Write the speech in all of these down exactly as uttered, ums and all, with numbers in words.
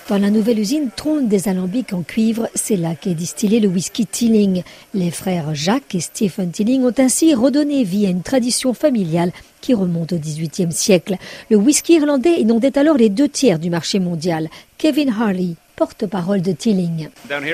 Dans la nouvelle usine Trône des Alambics en cuivre, c'est là qu'est distillé le whisky Teeling. Les frères Jacques et Stephen Teeling ont ainsi redonné vie à une tradition familiale qui remonte au dix-huitième siècle. Le whisky irlandais inondait alors les deux tiers du marché mondial. Kevin Harley, porte-parole de Teeling.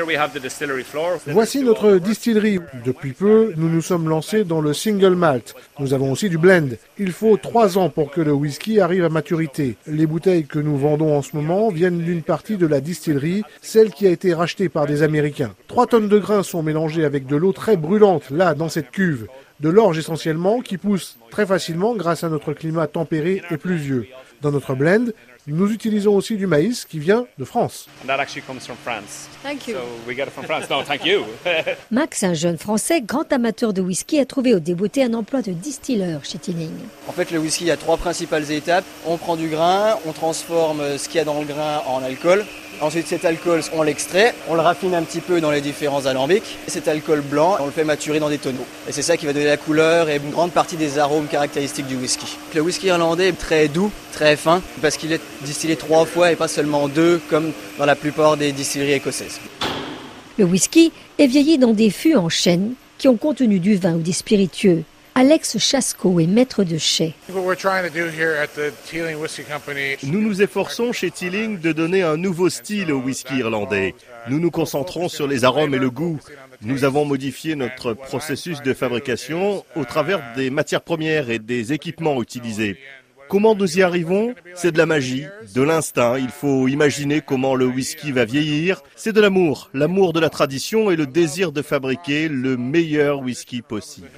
Voici notre distillerie. Depuis peu, nous nous sommes lancés dans le single malt. Nous avons aussi du blend. Il faut trois ans pour que le whisky arrive à maturité. Les bouteilles que nous vendons en ce moment viennent d'une partie de la distillerie, celle qui a été rachetée par des Américains. Trois tonnes de grains sont mélangés avec de l'eau très brûlante, là, dans cette cuve. De l'orge essentiellement, qui pousse très facilement grâce à notre climat tempéré et pluvieux. Dans notre blend, nous utilisons aussi du maïs qui vient de France. Max, un jeune Français, grand amateur de whisky, a trouvé au débouté un emploi de distilleur chez Teeling. En fait, le whisky, il y a trois principales étapes. On prend du grain, on transforme ce qu'il y a dans le grain en alcool. Ensuite, cet alcool, on l'extrait, on le raffine un petit peu dans les différents alambics. Et cet alcool blanc, on le fait maturer dans des tonneaux. Et c'est ça qui va donner la couleur et une grande partie des arômes caractéristiques du whisky. Le whisky irlandais est très doux, très fin, parce qu'il est distillé trois fois et pas seulement deux, comme dans la plupart des distilleries écossaises. Le whisky est vieilli dans des fûts en chêne qui ont contenu du vin ou des spiritueux. Alex Chasco est maître de chai. Nous nous efforçons chez Teeling de donner un nouveau style au whisky irlandais. Nous nous concentrons sur les arômes et le goût. Nous avons modifié notre processus de fabrication au travers des matières premières et des équipements utilisés. Comment nous y arrivons? C'est de la magie, de l'instinct. Il faut imaginer comment le whisky va vieillir. C'est de l'amour, l'amour de la tradition et le désir de fabriquer le meilleur whisky possible.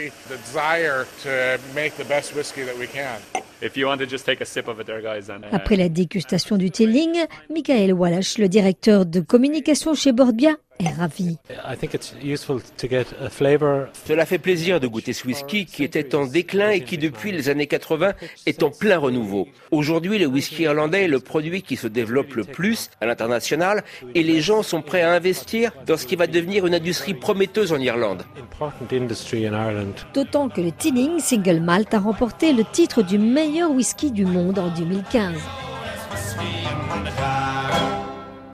Après la dégustation du Teeling, Michael Wallace, le directeur de communication chez Borbia, est ravi. Cela fait plaisir de goûter ce whisky qui était en déclin et qui depuis les années quatre-vingts est en plein renouveau. Aujourd'hui, le whisky irlandais est le produit qui se développe le plus à l'international et les gens sont prêts à investir dans ce qui va devenir une industrie prometteuse en Irlande. D'autant que le Teeling Single Malt a remporté le titre du meilleur whisky du monde en deux mille quinze.